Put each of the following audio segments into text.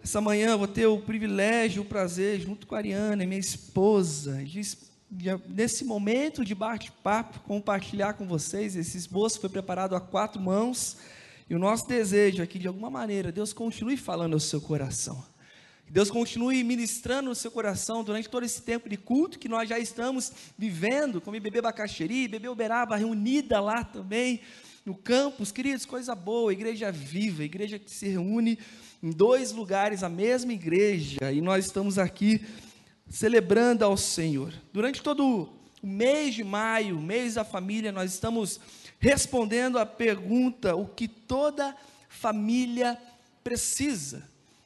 Essa manhã eu vou ter o privilégio, o prazer, junto com a Ariana, minha esposa, nesse momento de bate-papo, compartilhar com vocês. Esse esboço foi preparado a 4 mãos, e o nosso desejo é que, de alguma maneira, Deus continue falando ao seu coração. Deus continue ministrando no seu coração durante todo esse tempo de culto que nós já estamos vivendo, como Bebê Bacaxeri, Bebê Uberaba, reunida lá também, no campus. Queridos, coisa boa, igreja viva, igreja que se reúne em 2 lugares, a mesma igreja, e nós estamos aqui celebrando ao Senhor. Durante todo o mês de maio, mês da família, nós estamos respondendo a pergunta: o que toda família precisa?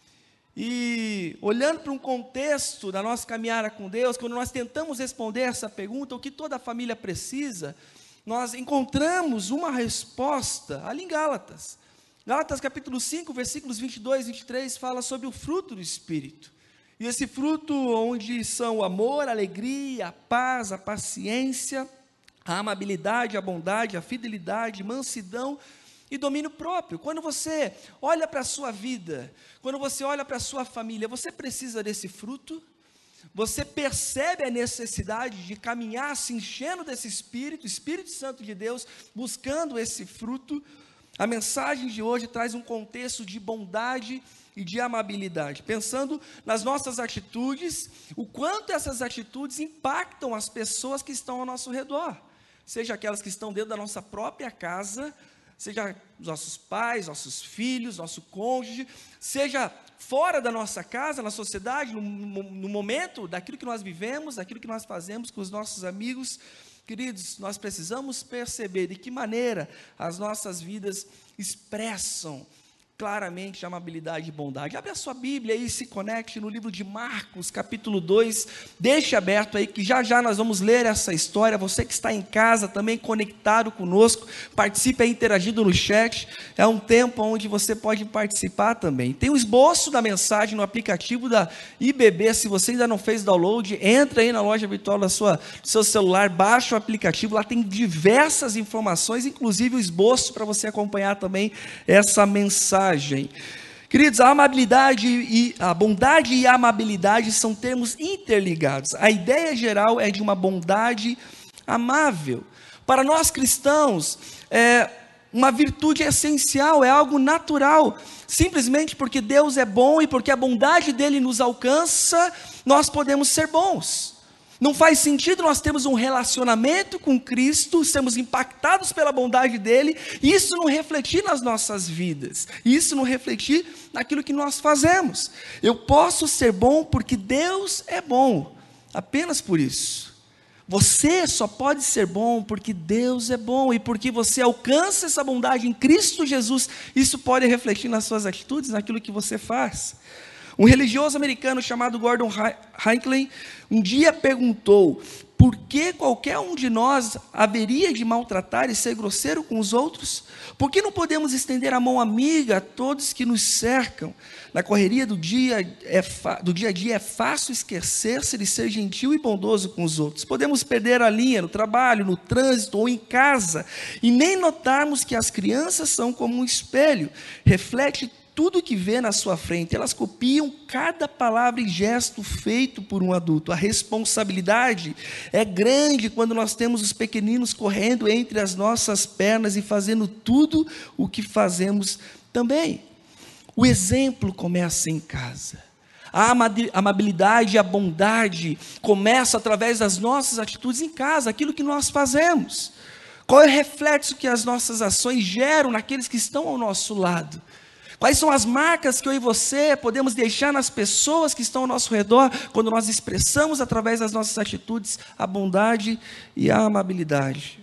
E olhando para um contexto da nossa caminhada com Deus, quando nós tentamos responder essa pergunta, o que toda família precisa, nós encontramos uma resposta ali em Gálatas. Gálatas capítulo 5, versículos 22 e 23, fala sobre o fruto do Espírito. E esse fruto onde são o amor, a alegria, a paz, a paciência, a amabilidade, a bondade, a fidelidade, mansidão e domínio próprio. Quando você olha para a sua vida, quando você olha para a sua família, você precisa desse fruto? Você percebe a necessidade de caminhar se enchendo desse Espírito, Espírito Santo de Deus, buscando esse fruto? A mensagem de hoje traz um contexto de bondade e de amabilidade, pensando nas nossas atitudes, o quanto essas atitudes impactam as pessoas que estão ao nosso redor, seja aquelas que estão dentro da nossa própria casa, seja os nossos pais, nossos filhos, nosso cônjuge, seja fora da nossa casa, na sociedade, no momento daquilo que nós vivemos, daquilo que nós fazemos com os nossos amigos. Queridos, nós precisamos perceber de que maneira as nossas vidas expressam claramente amabilidade e bondade. Abre a sua Bíblia e se conecte no livro de Marcos, capítulo 2, deixe aberto aí, que já já nós vamos ler essa história. Você que está em casa também conectado conosco, participe aí interagindo no chat, é um tempo onde você pode participar também. Tem o esboço da mensagem no aplicativo da IBB, se você ainda não fez download, entra aí na loja virtual do seu celular, baixa o aplicativo, lá tem diversas informações, inclusive o esboço para você acompanhar também essa mensagem. Queridos, a amabilidade e a bondade e a amabilidade são termos interligados. A ideia geral é de uma bondade amável. Para nós cristãos, uma virtude essencial, é algo natural. Simplesmente porque Deus é bom e porque a bondade dele nos alcança, nós podemos ser bons. Não faz sentido nós termos um relacionamento com Cristo, sermos impactados pela bondade dele, e isso não refletir nas nossas vidas, isso não refletir naquilo que nós fazemos. Eu posso ser bom porque Deus é bom, apenas por isso. Você só pode ser bom porque Deus é bom, e porque você alcança essa bondade em Cristo Jesus, isso pode refletir nas suas atitudes, naquilo que você faz. Um religioso americano chamado Gordon Hinckley um dia perguntou: por que qualquer um de nós haveria de maltratar e ser grosseiro com os outros? Por que não podemos estender a mão amiga a todos que nos cercam? Na correria do dia a dia é fácil esquecer-se de ser gentil e bondoso com os outros. Podemos perder a linha no trabalho, no trânsito ou em casa, e nem notarmos que as crianças são como um espelho, reflete tudo que vê na sua frente, elas copiam cada palavra e gesto feito por um adulto. A responsabilidade é grande quando nós temos os pequeninos correndo entre as nossas pernas e fazendo tudo o que fazemos também. O exemplo começa em casa. A amabilidade e a bondade começam através das nossas atitudes em casa, aquilo que nós fazemos. Qual é o reflexo que as nossas ações geram naqueles que estão ao nosso lado? Quais são as marcas que eu e você podemos deixar nas pessoas que estão ao nosso redor, quando nós expressamos através das nossas atitudes a bondade e a amabilidade?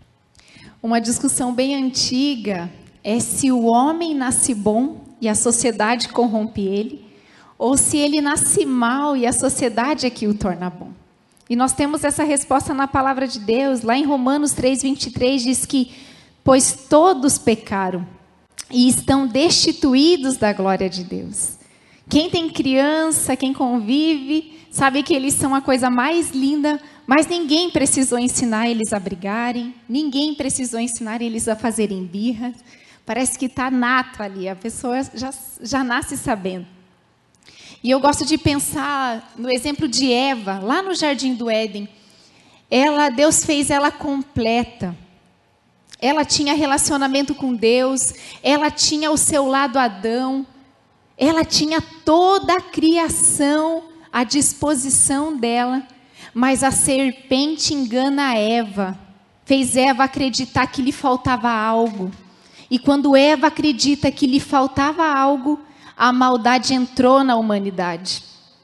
Uma discussão bem antiga é se o homem nasce bom e a sociedade corrompe ele, ou se ele nasce mal e a sociedade é que o torna bom. E nós temos essa resposta na palavra de Deus, lá em Romanos 3:23, diz que: pois todos pecaram e estão destituídos da glória de Deus. Quem tem criança, quem convive, sabe que eles são a coisa mais linda, mas ninguém precisou ensinar eles a brigarem, ninguém precisou ensinar eles a fazerem birra. Parece que está nato ali, a pessoa já nasce sabendo. E eu gosto de pensar no exemplo de Eva, lá no Jardim do Éden. Deus fez ela completa. Ela tinha relacionamento com Deus, ela tinha o seu lado Adão, ela tinha toda a criação à disposição dela, mas a serpente engana Eva, fez Eva acreditar que lhe faltava algo. E quando Eva acredita que lhe faltava algo, a maldade entrou na humanidade.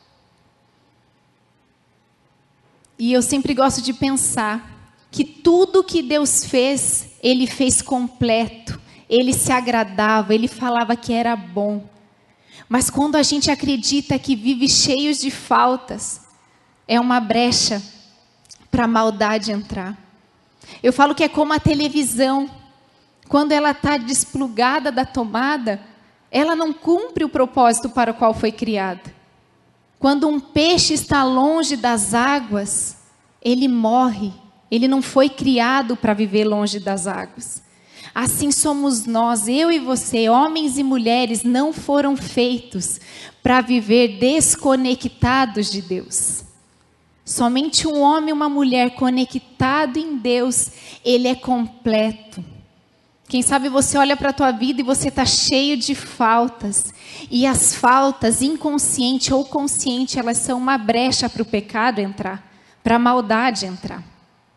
E eu sempre gosto de pensar que tudo que Deus fez, Ele fez completo. Ele se agradava, Ele falava que era bom. Mas quando a gente acredita que vive cheios de faltas, é uma brecha para a maldade entrar. Eu falo que é como a televisão. Quando ela está desplugada da tomada, ela não cumpre o propósito para o qual foi criada. Quando um peixe está longe das águas, ele morre. Ele não foi criado para viver longe das águas. Assim somos nós, eu e você, homens e mulheres, não foram feitos para viver desconectados de Deus. Somente um homem e uma mulher conectado em Deus, ele é completo. Quem sabe você olha para a tua vida e você está cheio de faltas. E as faltas, inconsciente ou consciente, elas são uma brecha para o pecado entrar, para a maldade entrar.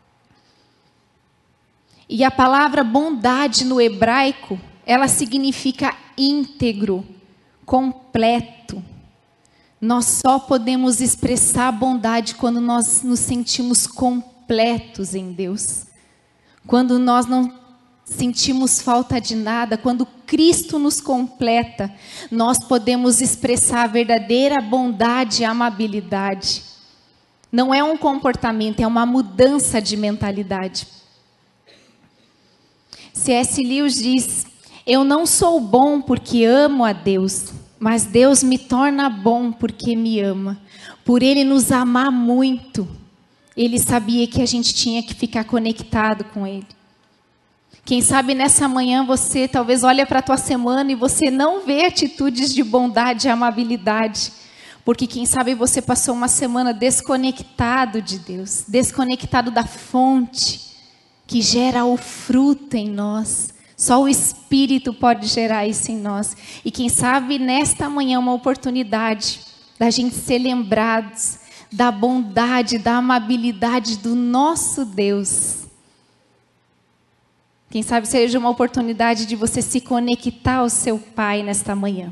E a palavra bondade no hebraico, ela significa íntegro, completo. Nós só podemos expressar a bondade quando nós nos sentimos completos em Deus. Quando nós não sentimos falta de nada, quando Cristo nos completa, nós podemos expressar a verdadeira bondade e amabilidade. Não é um comportamento, é uma mudança de mentalidade. C.S. Lewis diz: eu não sou bom porque amo a Deus, mas Deus me torna bom porque me ama. Por Ele nos amar muito, Ele sabia que a gente tinha que ficar conectado com Ele. Quem sabe nessa manhã você talvez olha para a tua semana e você não vê atitudes de bondade e amabilidade. Porque quem sabe você passou uma semana desconectado de Deus, desconectado da fonte que gera o fruto em nós. Só o Espírito pode gerar isso em nós. E quem sabe nesta manhã uma oportunidade da gente ser lembrados da bondade, da amabilidade do nosso Deus. Quem sabe seja uma oportunidade de você se conectar ao seu Pai nesta manhã.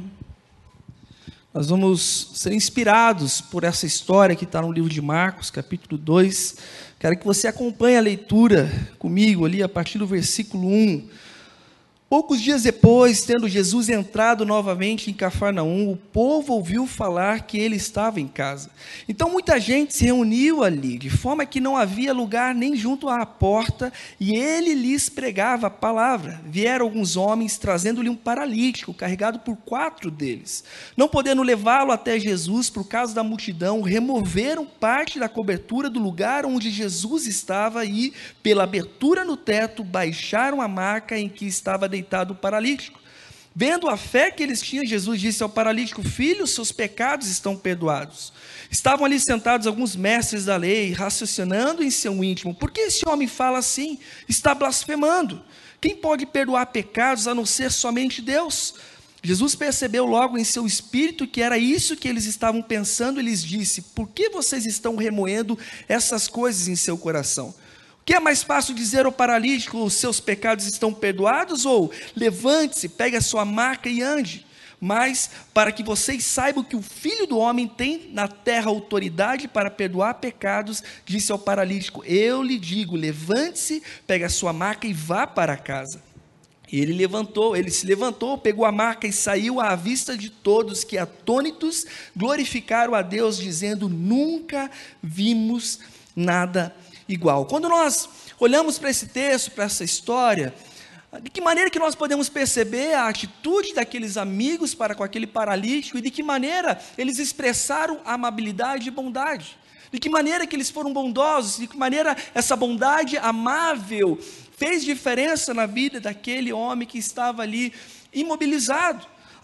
Nós vamos ser inspirados por essa história que está no livro de Marcos, capítulo 2. Quero que você acompanhe a leitura comigo ali a partir do versículo 1. Poucos dias depois, tendo Jesus entrado novamente em Cafarnaum, o povo ouviu falar que ele estava em casa. Então muita gente se reuniu ali, de forma que não havia lugar nem junto à porta, e ele lhes pregava a palavra. Vieram alguns homens, trazendo-lhe um paralítico, carregado por 4 deles. Não podendo levá-lo até Jesus, por causa da multidão, removeram parte da cobertura do lugar onde Jesus estava e, pela abertura no teto, baixaram a maca em que estava deitado o paralítico. Vendo a fé que eles tinham, Jesus disse ao paralítico: filho, seus pecados estão perdoados. Estavam ali sentados alguns mestres da lei, raciocinando em seu íntimo: por que esse homem fala assim? Está blasfemando. Quem pode perdoar pecados a não ser somente Deus? Jesus percebeu logo em seu espírito que era isso que eles estavam pensando e lhes disse: por que vocês estão remoendo essas coisas em seu coração? O que é mais fácil dizer ao paralítico: os seus pecados estão perdoados? Ou levante-se, pegue a sua maca e ande? Mas para que vocês saibam que o Filho do Homem tem na terra autoridade para perdoar pecados, disse ao paralítico: eu lhe digo, levante-se, pegue a sua maca e vá para casa. Ele se levantou, pegou a maca e saiu à vista de todos, que atônitos glorificaram a Deus, dizendo: nunca vimos nada igual. Quando nós olhamos para esse texto, para essa história, de que maneira que nós podemos perceber a atitude daqueles amigos para com aquele paralítico e de que maneira eles expressaram amabilidade e bondade? De que maneira que eles foram bondosos? De que maneira essa bondade amável fez diferença na vida daquele homem que estava ali imobilizado?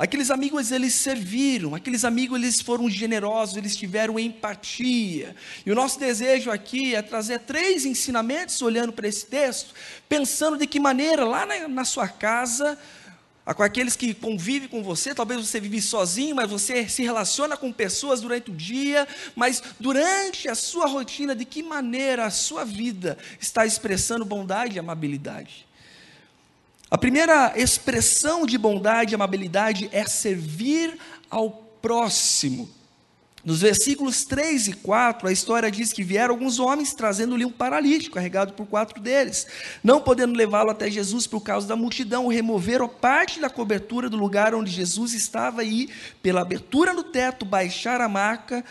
Aqueles amigos, eles serviram, aqueles amigos, eles foram generosos, eles tiveram empatia. E o nosso desejo aqui é trazer 3 ensinamentos, olhando para esse texto, pensando de que maneira, lá na sua casa, com aqueles que convivem com você, talvez você vive sozinho, mas você se relaciona com pessoas durante o dia, mas durante a sua rotina, de que maneira a sua vida está expressando bondade e amabilidade. A primeira expressão de bondade e amabilidade é servir ao próximo. Nos versículos 3 e 4, a história diz que vieram alguns homens trazendo-lhe um paralítico, carregado por 4 deles. Não podendo levá-lo até Jesus por causa da multidão, removeram parte da cobertura do lugar onde Jesus estava e, pela abertura no teto, baixaram a maca,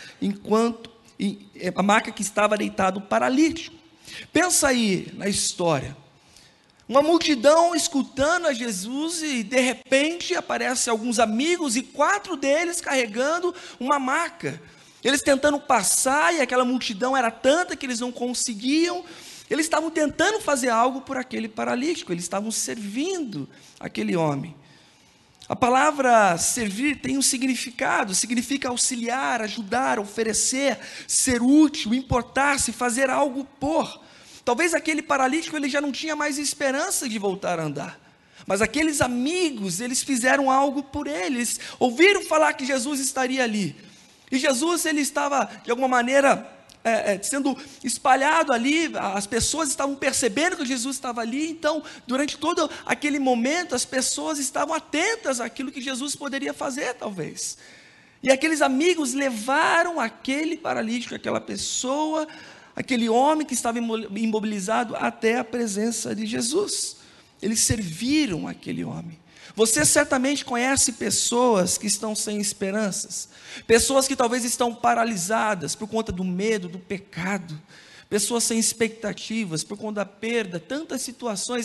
a maca que estava deitado o paralítico. Pensa aí na história. Uma multidão escutando a Jesus e de repente aparecem alguns amigos e 4 deles carregando uma maca. Eles tentando passar e aquela multidão era tanta que eles não conseguiam. Eles estavam tentando fazer algo por aquele paralítico, eles estavam servindo aquele homem. A palavra servir tem um significado, significa auxiliar, ajudar, oferecer, ser útil, importar-se, fazer algo por. Talvez aquele paralítico ele já não tinha mais esperança de voltar a andar. Mas aqueles amigos, eles fizeram algo por eles. Ouviram falar que Jesus estaria ali. E Jesus, ele estava, de alguma maneira, sendo espalhado ali. As pessoas estavam percebendo que Jesus estava ali. Então, durante todo aquele momento, as pessoas estavam atentas àquilo que Jesus poderia fazer, talvez. E aqueles amigos levaram aquele paralítico, aquela pessoa, aquele homem que estava imobilizado até a presença de Jesus. Eles serviram aquele homem. Você certamente conhece pessoas que estão sem esperanças, pessoas que talvez estão paralisadas por conta do medo, do pecado, pessoas sem expectativas por conta da perda, tantas situações.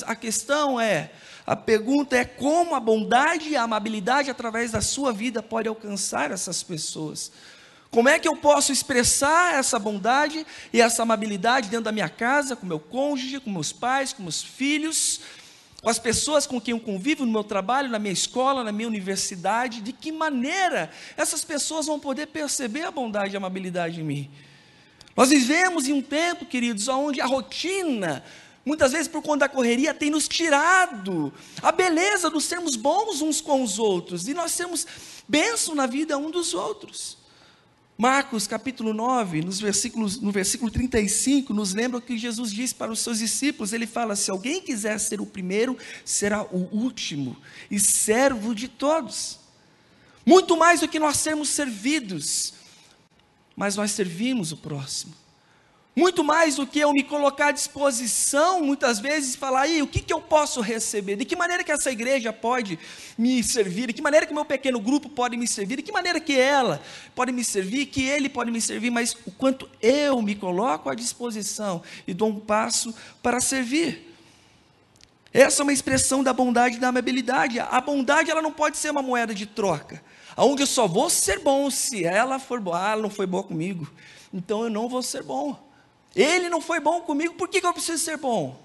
A pergunta é como a bondade e a amabilidade através da sua vida pode alcançar essas pessoas. Como é que eu posso expressar essa bondade e essa amabilidade dentro da minha casa, com meu cônjuge, com meus pais, com meus filhos, com as pessoas com quem eu convivo no meu trabalho, na minha escola, na minha universidade? De que maneira essas pessoas vão poder perceber a bondade e a amabilidade em mim? Nós vivemos em um tempo, queridos, onde a rotina, muitas vezes por conta da correria, tem nos tirado a beleza de sermos bons uns com os outros, e nós temos bênção na vida um dos outros. Marcos capítulo 9, no versículo 35, nos lembra o que Jesus disse para os seus discípulos. Ele fala: se alguém quiser ser o primeiro, será o último e servo de todos. Muito mais do que nós sermos servidos, mas nós servimos o próximo. Muito mais do que eu me colocar à disposição, muitas vezes, falar: aí, o que eu posso receber? De que maneira que essa igreja pode me servir? De que maneira que o meu pequeno grupo pode me servir? De que maneira que ela pode me servir? Que ele pode me servir? Mas o quanto eu me coloco à disposição e dou um passo para servir. Essa é uma expressão da bondade e da amabilidade. A bondade, ela não pode ser uma moeda de troca, onde eu só vou ser bom se ela for boa. Ela não foi boa comigo, então eu não vou ser bom. Ele não foi bom comigo, por que eu preciso ser bom?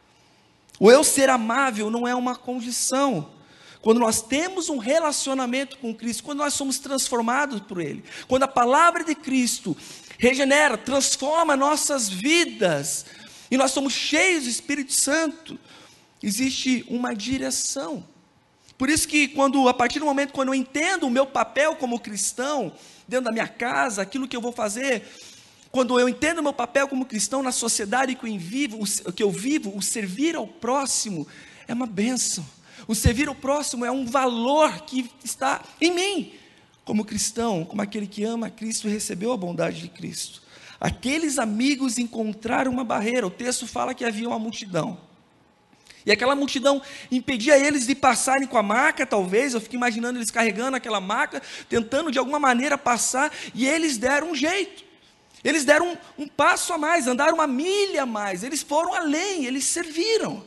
O eu ser amável não é uma condição. Quando nós temos um relacionamento com Cristo, quando nós somos transformados por Ele, quando a palavra de Cristo regenera, transforma nossas vidas, e nós somos cheios do Espírito Santo, existe uma direção. Por isso que a partir do momento quando eu entendo o meu papel como cristão, dentro da minha casa, aquilo que eu vou fazer, quando eu entendo o meu papel como cristão na sociedade que eu vivo, o servir ao próximo é uma bênção. O servir ao próximo é um valor que está em mim, como cristão, como aquele que ama a Cristo e recebeu a bondade de Cristo. Aqueles amigos encontraram uma barreira. O texto fala que havia uma multidão. E aquela multidão impedia eles de passarem com a maca, talvez. Eu fico imaginando eles carregando aquela maca, tentando de alguma maneira passar, e eles deram um jeito. Eles deram um passo a mais, andaram 1 milha a mais, eles foram além, eles serviram.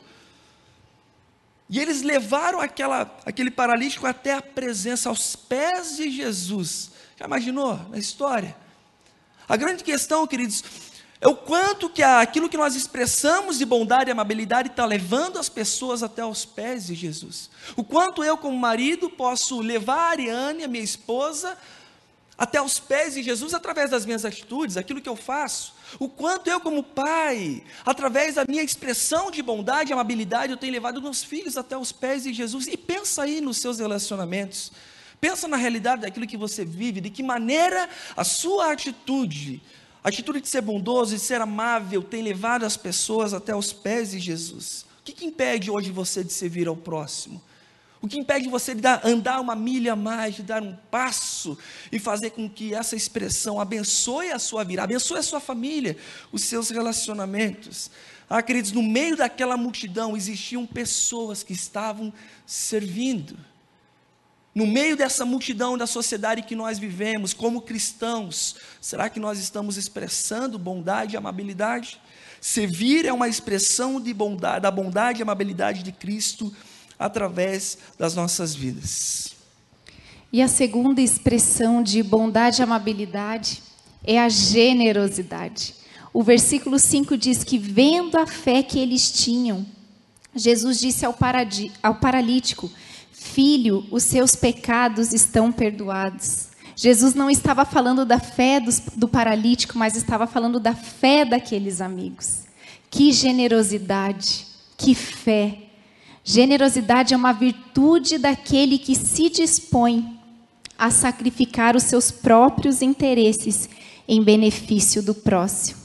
E eles levaram aquele paralítico até a presença, aos pés de Jesus. Já imaginou na história? A grande questão, queridos, É o quanto que aquilo que nós expressamos de bondade e amabilidade está levando as pessoas até os pés de Jesus. O quanto eu, como marido, posso levar a Ariane, a minha esposa, até os pés de Jesus através das minhas atitudes, aquilo que eu faço. O quanto eu, como pai, através da minha expressão de bondade e amabilidade, eu tenho levado meus filhos até os pés de Jesus. E pensa aí nos seus relacionamentos. Pensa na realidade daquilo que você vive, de que maneira a sua atitude de ser bondoso, de ser amável, tem levado as pessoas até os pés de Jesus. O que impede hoje você de servir ao próximo? O que impede você de andar uma milha a mais, de dar um passo e fazer com que essa expressão abençoe a sua vida, abençoe a sua família, os seus relacionamentos? Queridos, no meio daquela multidão existiam pessoas que estavam servindo. No meio dessa multidão da sociedade que nós vivemos, como cristãos, será que nós estamos expressando bondade e amabilidade? Servir é uma expressão de bondade, da bondade e amabilidade de Cristo através das nossas vidas. E a segunda expressão de bondade e amabilidade é a generosidade. O versículo 5 diz que, vendo a fé que eles tinham, Jesus disse ao paralítico: filho, os seus pecados estão perdoados. Jesus não estava falando da fé do paralítico, mas estava falando da fé daqueles amigos. Que generosidade, que fé. Generosidade é uma virtude daquele que se dispõe a sacrificar os seus próprios interesses em benefício do próximo.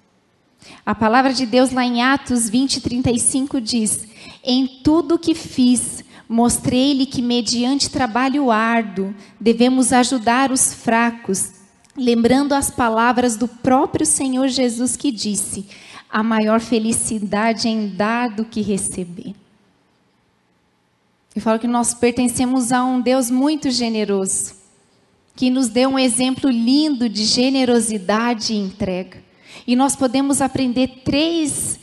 A palavra de Deus lá em Atos 20:35 diz: em tudo que fiz, mostrei-lhe que, mediante trabalho árduo, devemos ajudar os fracos, lembrando as palavras do próprio Senhor Jesus, que disse: a maior felicidade é em dar do que receber. Eu falo que nós pertencemos a um Deus muito generoso, que nos deu um exemplo lindo de generosidade e entrega. E nós podemos aprender 3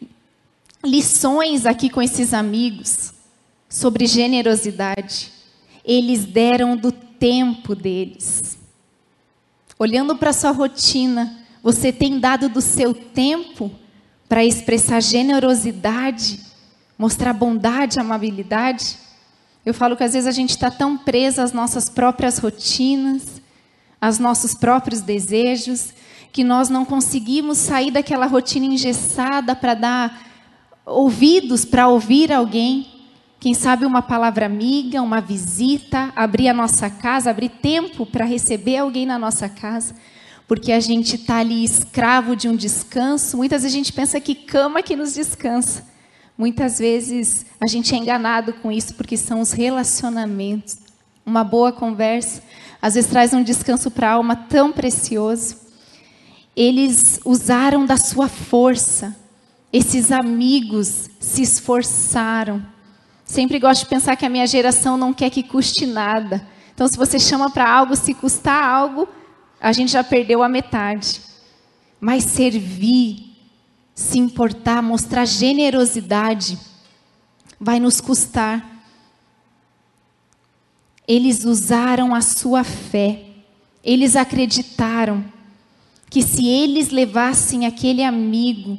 lições aqui com esses amigos sobre generosidade. Eles deram do tempo deles. Olhando para a sua rotina, você tem dado do seu tempo para expressar generosidade, mostrar bondade, amabilidade? Eu falo que às vezes a gente está tão preso às nossas próprias rotinas, aos nossos próprios desejos, que nós não conseguimos sair daquela rotina engessada para dar ouvidos, para ouvir alguém. Quem sabe uma palavra amiga, uma visita, abrir a nossa casa, abrir tempo para receber alguém na nossa casa, porque a gente está ali escravo de um descanso. Muitas vezes a gente pensa que cama que nos descansa. Muitas vezes a gente é enganado com isso, porque são os relacionamentos. Uma boa conversa, às vezes traz um descanso para a alma tão precioso. Eles usaram da sua força. Esses amigos se esforçaram. Sempre gosto de pensar que a minha geração não quer que custe nada. Então, se você chama para algo, se custar algo, a gente já perdeu a metade. Mas servir, se importar, mostrar generosidade, vai nos custar. Eles usaram a sua fé. Eles acreditaram que se eles levassem aquele amigo,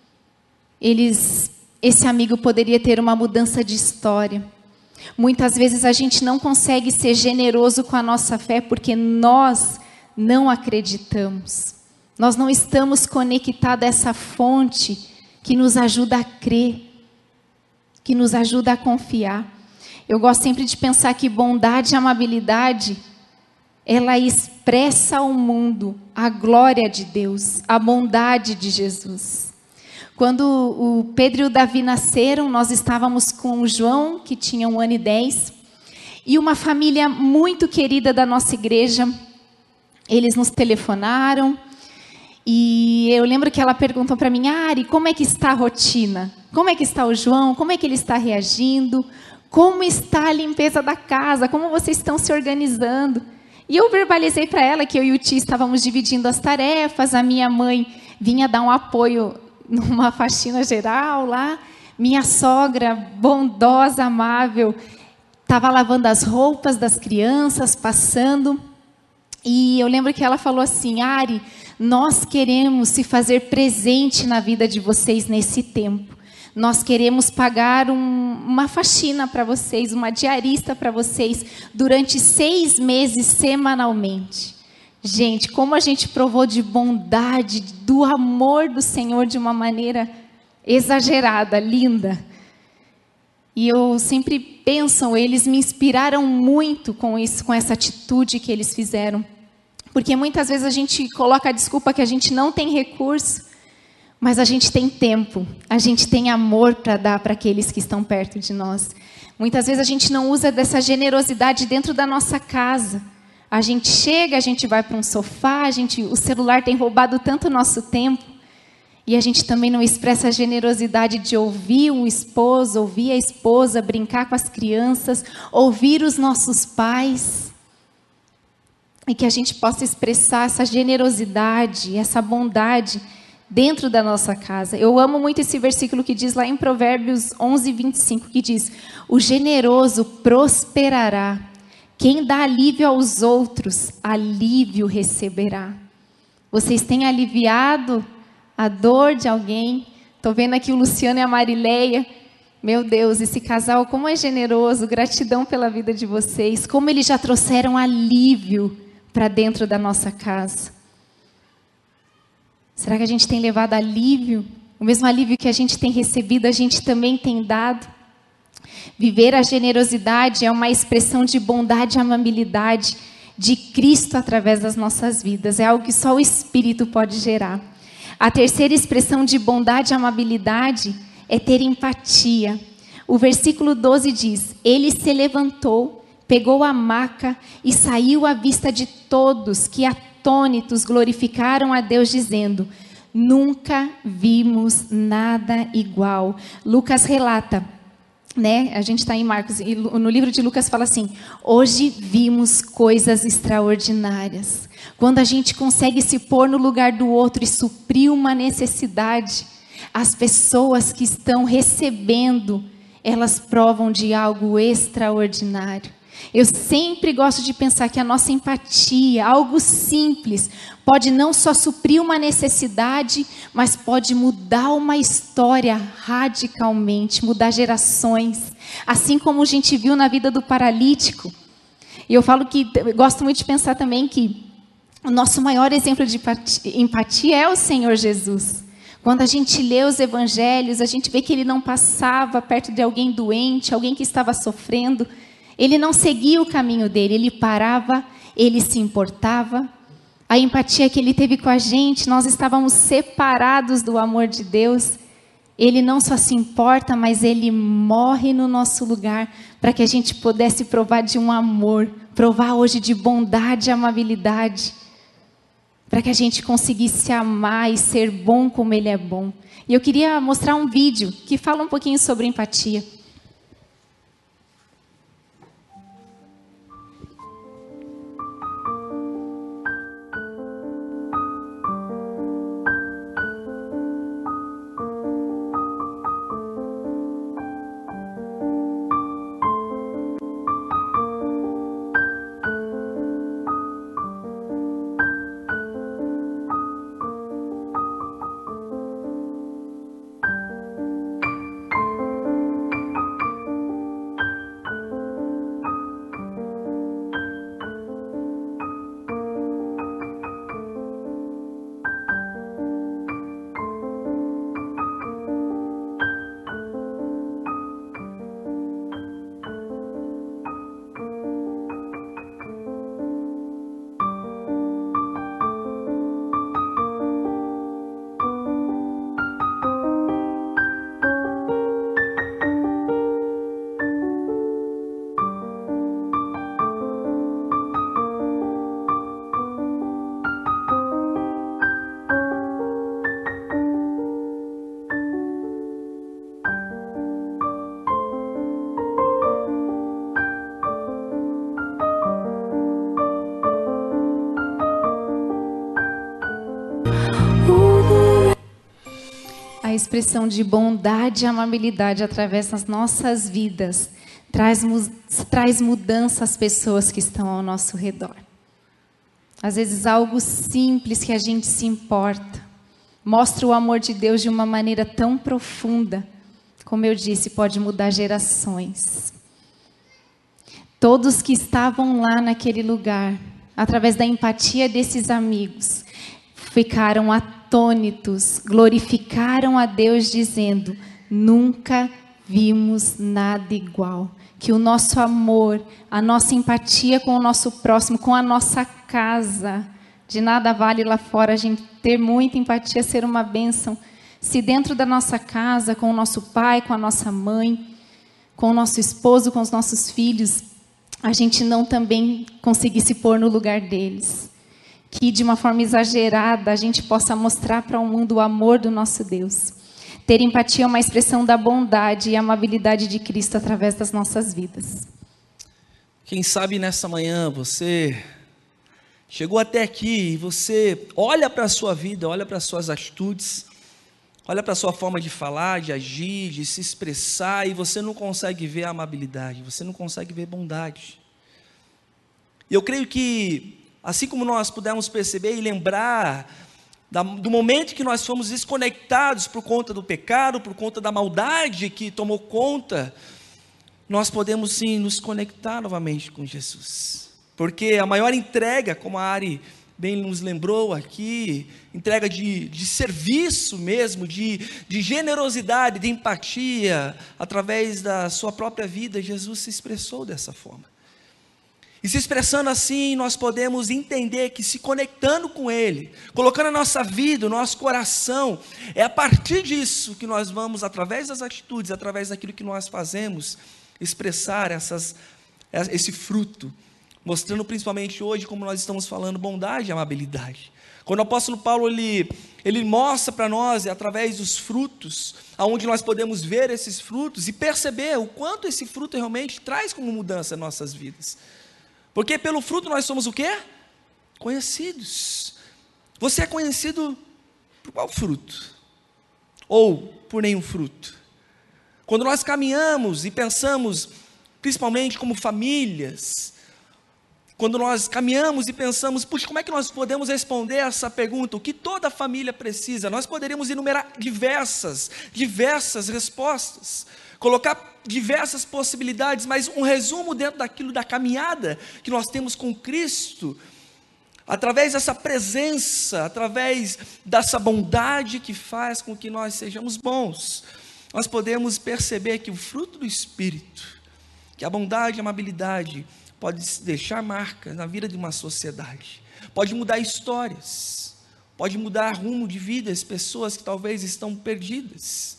esse amigo poderia ter uma mudança de história. Muitas vezes a gente não consegue ser generoso com a nossa fé porque nós não acreditamos. Nós não estamos conectados a essa fonte que nos ajuda a crer, que nos ajuda a confiar. Eu gosto sempre de pensar que bondade e amabilidade, ela expressa ao mundo a glória de Deus, a bondade de Jesus. Quando o Pedro e o Davi nasceram, nós estávamos com o João, que tinha 1 ano e 10, e uma família muito querida da nossa igreja. Eles nos telefonaram, e eu lembro que ela perguntou para mim: Ari, como é que está a rotina? Como é que está o João? Como é que ele está reagindo? Como está a limpeza da casa? Como vocês estão se organizando? E eu verbalizei para ela que eu e o tio estávamos dividindo as tarefas, a minha mãe vinha dar um apoio numa faxina geral lá, minha sogra, bondosa, amável, estava lavando as roupas das crianças, passando. E eu lembro que ela falou assim: Ari, Nós queremos se fazer presente na vida de vocês nesse tempo. Nós queremos pagar uma faxina para vocês, uma diarista para vocês, durante 6 meses semanalmente. Gente, como a gente provou de bondade, do amor do Senhor de uma maneira exagerada, linda. E eu sempre penso, eles me inspiraram muito com isso, com essa atitude que eles fizeram. Porque muitas vezes a gente coloca a desculpa que a gente não tem recurso, mas a gente tem tempo, a gente tem amor para dar para aqueles que estão perto de nós. Muitas vezes a gente não usa dessa generosidade dentro da nossa casa. A gente chega, a gente vai para um sofá, o celular tem roubado tanto o nosso tempo, e a gente também não expressa a generosidade de ouvir um esposo, ouvir a esposa, brincar com as crianças, ouvir os nossos pais. E que a gente possa expressar essa generosidade, essa bondade dentro da nossa casa. Eu amo muito esse versículo que diz lá em Provérbios 11:25, que diz: o generoso prosperará. Quem dá alívio aos outros, alívio receberá. Vocês têm aliviado a dor de alguém? Estou vendo aqui o Luciano e a Marileia. Meu Deus, esse casal como é generoso. Gratidão pela vida de vocês. Como eles já trouxeram alívio para dentro da nossa casa. Será que a gente tem levado alívio? O mesmo alívio que a gente tem recebido, a gente também tem dado? Viver a generosidade é uma expressão de bondade e amabilidade de Cristo através das nossas vidas. É algo que só o Espírito pode gerar. A terceira expressão de bondade e amabilidade é ter empatia. O versículo 12 diz: ele se levantou, pegou a maca e saiu à vista de todos, que atônitos glorificaram a Deus, dizendo: nunca vimos nada igual. Lucas relata, né? A gente está em Marcos, e no livro de Lucas fala assim: hoje vimos coisas extraordinárias. Quando a gente consegue se pôr no lugar do outro e suprir uma necessidade, as pessoas que estão recebendo, elas provam de algo extraordinário. Eu sempre gosto de pensar que a nossa empatia, algo simples, pode não só suprir uma necessidade, mas pode mudar uma história radicalmente, mudar gerações. Assim como a gente viu na vida do paralítico. E eu falo que, eu gosto muito de pensar também que o nosso maior exemplo de empatia é o Senhor Jesus. Quando a gente lê os evangelhos, a gente vê que ele não passava perto de alguém doente, alguém que estava sofrendo. Ele não seguia o caminho dele, ele parava, ele se importava. A empatia que ele teve com a gente, nós estávamos separados do amor de Deus. Ele não só se importa, mas ele morre no nosso lugar para que a gente pudesse provar de um amor, provar hoje de bondade e amabilidade, para que a gente conseguisse amar e ser bom como ele é bom. E eu queria mostrar um vídeo que fala um pouquinho sobre empatia. A expressão de bondade e amabilidade através das nossas vidas traz mudança às pessoas que estão ao nosso redor. Às vezes algo simples que a gente se importa, mostra o amor de Deus de uma maneira tão profunda, como eu disse, pode mudar gerações. Todos que estavam lá naquele lugar, através da empatia desses amigos, ficaram atônitos, glorificaram a Deus dizendo: nunca vimos nada igual. Que o nosso amor, a nossa empatia com o nosso próximo, com a nossa casa, de nada vale lá fora a gente ter muita empatia, ser uma bênção. Se dentro da nossa casa, com o nosso pai, com a nossa mãe, com o nosso esposo, com os nossos filhos, a gente não também conseguir se pôr no lugar deles. Que de uma forma exagerada a gente possa mostrar para o mundo o amor do nosso Deus. Ter empatia é uma expressão da bondade e amabilidade de Cristo através das nossas vidas. Quem sabe nessa manhã você chegou até aqui e você olha para a sua vida, olha para as suas atitudes, olha para a sua forma de falar, de agir, de se expressar, e você não consegue ver a amabilidade, você não consegue ver bondade. E eu creio que, assim como nós pudemos perceber e lembrar do momento que nós fomos desconectados por conta do pecado, por conta da maldade que tomou conta, nós podemos sim nos conectar novamente com Jesus. Porque a maior entrega, como a Ari bem nos lembrou aqui, entrega de serviço mesmo, de generosidade, de empatia, através da sua própria vida, Jesus se expressou dessa forma. E se expressando assim, nós podemos entender que se conectando com Ele, colocando a nossa vida, o nosso coração, é a partir disso que nós vamos, através das atitudes, através daquilo que nós fazemos, expressar esse fruto, mostrando principalmente hoje, como nós estamos falando, bondade e amabilidade. Quando o apóstolo Paulo, ele mostra para nós, através dos frutos, aonde nós podemos ver esses frutos e perceber o quanto esse fruto realmente traz como mudança em nossas vidas. Porque pelo fruto nós somos o quê? Conhecidos. Você é conhecido por qual fruto? Ou por nenhum fruto? Quando nós caminhamos e pensamos, principalmente como famílias, quando nós caminhamos e pensamos, puxa, como é que nós podemos responder essa pergunta? O que toda família precisa? Nós poderíamos enumerar diversas respostas, colocar diversas possibilidades, mas um resumo dentro daquilo da caminhada que nós temos com Cristo, através dessa presença, através dessa bondade que faz com que nós sejamos bons, nós podemos perceber que o fruto do Espírito, que a bondade e a amabilidade pode deixar marcas na vida de uma sociedade, pode mudar histórias, pode mudar rumo de vidas, pessoas que talvez estão perdidas.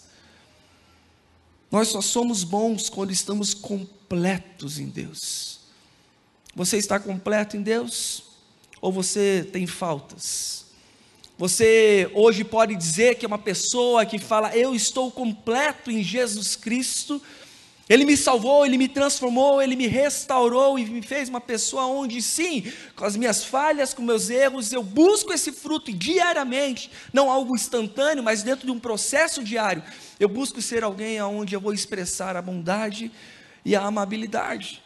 Nós só somos bons quando estamos completos em Deus. Você está completo em Deus? Ou você tem faltas? Você hoje pode dizer que é uma pessoa que fala: eu estou completo em Jesus Cristo, Ele me salvou, Ele me transformou, Ele me restaurou e me fez uma pessoa onde sim, com as minhas falhas, com meus erros, eu busco esse fruto diariamente, não algo instantâneo, mas dentro de um processo diário, eu busco ser alguém onde eu vou expressar a bondade e a amabilidade.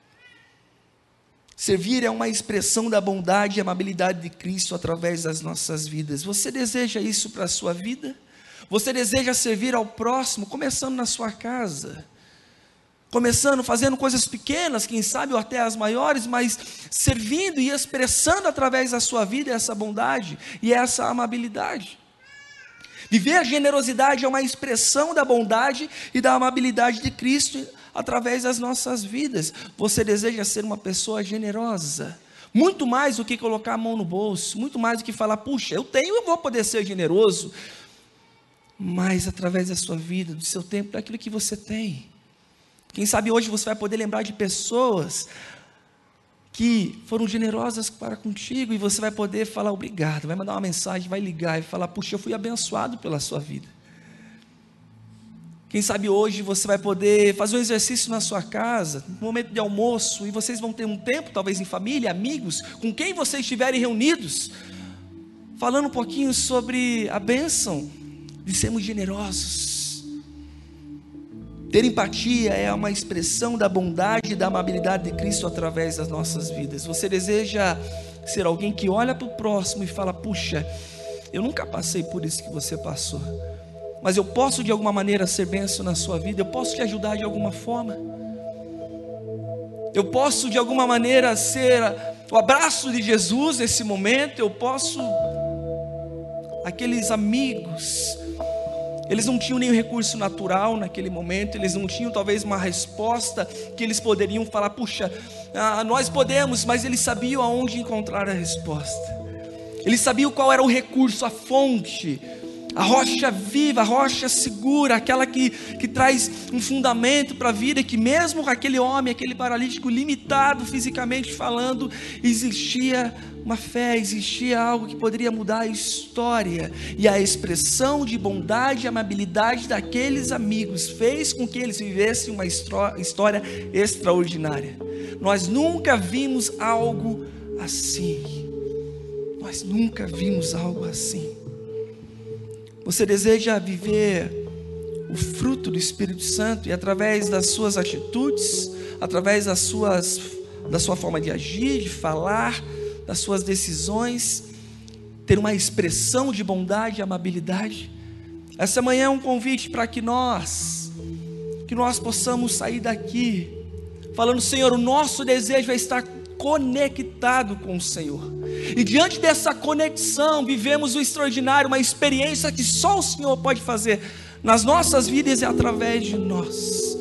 Servir é uma expressão da bondade e amabilidade de Cristo através das nossas vidas. Você deseja isso para a sua vida? Você deseja servir ao próximo, começando na sua casa? Começando, fazendo coisas pequenas, quem sabe, ou até as maiores, mas servindo e expressando através da sua vida essa bondade e essa amabilidade. Viver a generosidade é uma expressão da bondade e da amabilidade de Cristo através das nossas vidas. Você deseja ser uma pessoa generosa? Muito mais do que colocar a mão no bolso, muito mais do que falar, puxa, eu vou poder ser generoso, mas através da sua vida, do seu tempo, daquilo que você tem. Quem sabe hoje você vai poder lembrar de pessoas que foram generosas para contigo e você vai poder falar obrigado, vai mandar uma mensagem, vai ligar e falar, puxa, eu fui abençoado pela sua vida. Quem sabe hoje você vai poder fazer um exercício na sua casa, no momento de almoço, e vocês vão ter um tempo, talvez em família, amigos, com quem vocês estiverem reunidos, falando um pouquinho sobre a bênção de sermos generosos. Ter empatia é uma expressão da bondade e da amabilidade de Cristo através das nossas vidas. Você deseja ser alguém que olha para o próximo e fala: puxa, eu nunca passei por isso que você passou, mas eu posso de alguma maneira ser bênção na sua vida, eu posso te ajudar de alguma forma, eu posso de alguma maneira ser o abraço de Jesus nesse momento, eu posso... Aqueles amigos, eles não tinham nenhum recurso natural naquele momento, eles não tinham talvez uma resposta que eles poderiam falar: puxa, nós podemos, mas eles sabiam aonde encontrar a resposta, eles sabiam qual era o recurso, a fonte, a rocha viva, a rocha segura, aquela que traz um fundamento para a vida, que mesmo com aquele homem, aquele paralítico limitado fisicamente falando, existia uma fé, existia algo que poderia mudar a história, e a expressão de bondade e amabilidade daqueles amigos fez com que eles vivessem uma história extraordinária. Nós nunca vimos algo assim, nós nunca vimos algo assim. Você deseja viver o fruto do Espírito Santo, e através das suas atitudes, através da sua forma de agir, de falar, das suas decisões, ter uma expressão de bondade e amabilidade? Essa manhã é um convite para que nós possamos sair daqui falando: Senhor, o nosso desejo é estar conectado com o Senhor, e diante dessa conexão vivemos o extraordinário, uma experiência que só o Senhor pode fazer nas nossas vidas e através de nós.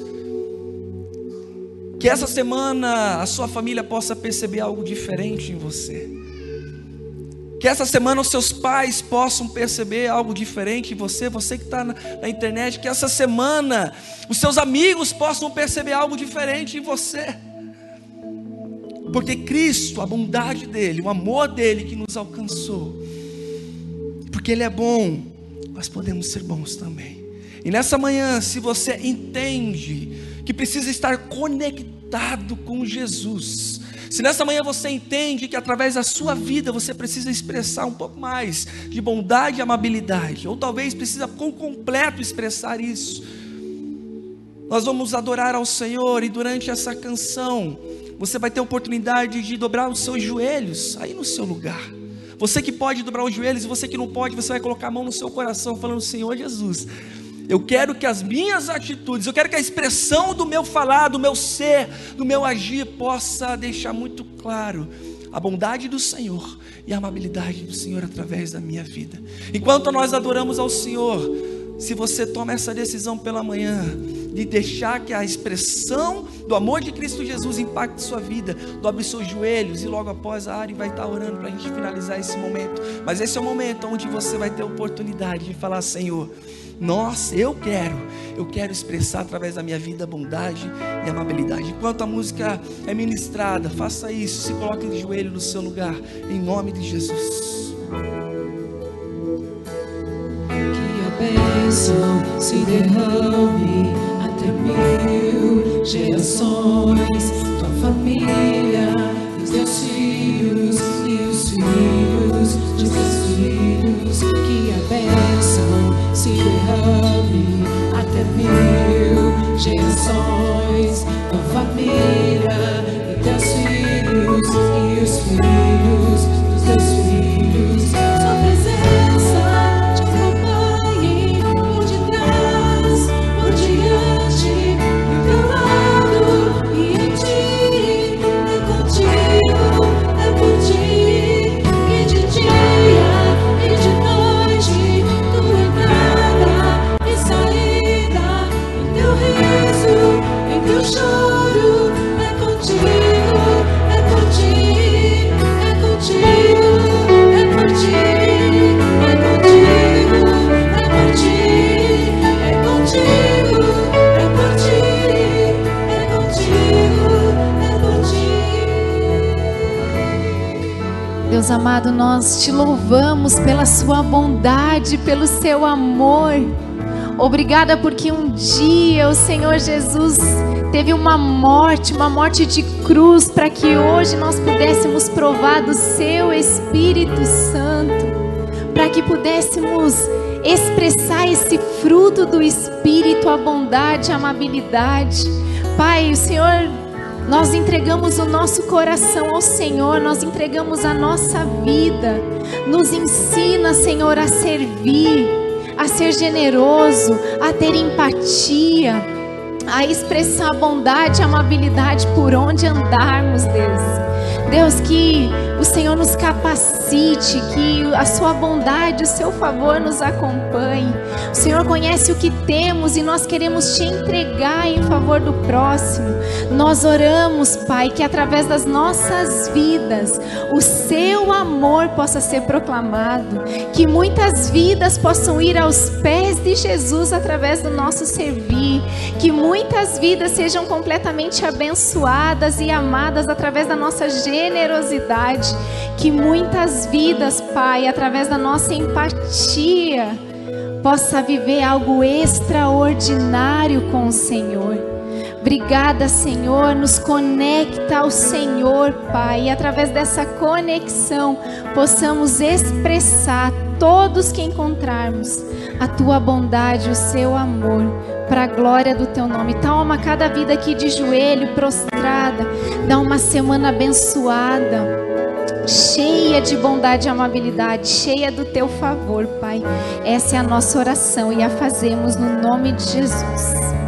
Que essa semana a sua família possa perceber algo diferente em você, que essa semana os seus pais possam perceber algo diferente em você, você que está na internet, que essa semana os seus amigos possam perceber algo diferente em você, porque Cristo, a bondade dele, o amor dele que nos alcançou, porque ele é bom, nós podemos ser bons também. E nessa manhã, se você entende que precisa estar conectado com Jesus, se nessa manhã você entende que através da sua vida você precisa expressar um pouco mais de bondade e amabilidade, ou talvez precisa por completo expressar isso, nós vamos adorar ao Senhor, e durante essa canção você vai ter a oportunidade de dobrar os seus joelhos aí no seu lugar. Você que pode dobrar os joelhos, e você que não pode, você vai colocar a mão no seu coração falando: Senhor Jesus, eu quero que as minhas atitudes, eu quero que a expressão do meu falar, do meu ser, do meu agir possa deixar muito claro a bondade do Senhor e a amabilidade do Senhor através da minha vida. Enquanto nós adoramos ao Senhor, se você toma essa decisão pela manhã de deixar que a expressão do amor de Cristo Jesus impacte sua vida, dobre seus joelhos, e logo após a Ari vai estar orando para a gente finalizar esse momento. Mas esse é o momento onde você vai ter a oportunidade de falar: Senhor, nossa, eu quero expressar através da minha vida bondade e amabilidade. Enquanto a música é ministrada, faça isso, se coloque de joelho no seu lugar, em nome de Jesus. Que a bênção se derrame até 1000 gerações, tua família, os teus filhos e os filhos de teus filhos. Que a bênção se derrame até 1000 gerações, tua família e teus filhos e os filhos dos teus filhos. Sua presença te acompanhe por detrás, por diante, do teu lado e em ti. É contigo, é por ti, e de dia e de noite, tua entrada e saída, em teu riso, em teu choro. É contigo, é por ti, é contigo, é por ti, é contigo, é por ti, é contigo, é por ti, é contigo, é por ti. Deus amado, nós te louvamos pela sua bondade, pelo seu amor. Obrigada porque um dia o Senhor Jesus teve uma morte de cruz, para que hoje nós pudéssemos provar do seu Espírito Santo, para que pudéssemos expressar esse fruto do Espírito, a bondade, a amabilidade. Pai, o Senhor Nós entregamos o nosso coração ao Senhor, nós entregamos a nossa vida. Nos ensina, Senhor, a servir, a ser generoso, a ter empatia, a expressar bondade e amabilidade por onde andarmos, Deus. Deus, que o Senhor nos capacite, que a sua bondade, o seu favor nos acompanhe. O Senhor conhece o que temos e nós queremos te entregar em favor do próximo. Nós oramos, Pai, que através das nossas vidas o seu amor possa ser proclamado, que muitas vidas possam ir aos pés de Jesus através do nosso servir, que muitas vidas sejam completamente abençoadas e amadas através da nossa generosidade, que muitas vidas, Pai, através da nossa empatia, possa viver algo extraordinário com o Senhor. Obrigada, Senhor, nos conecta ao Senhor, Pai, e através dessa conexão possamos expressar todos que encontrarmos a tua bondade, o seu amor, para a glória do teu nome. Toma cada vida aqui de joelho, prostrada, dá uma semana abençoada, cheia de bondade e amabilidade, cheia do teu favor, Pai. Essa é a nossa oração e a fazemos no nome de Jesus.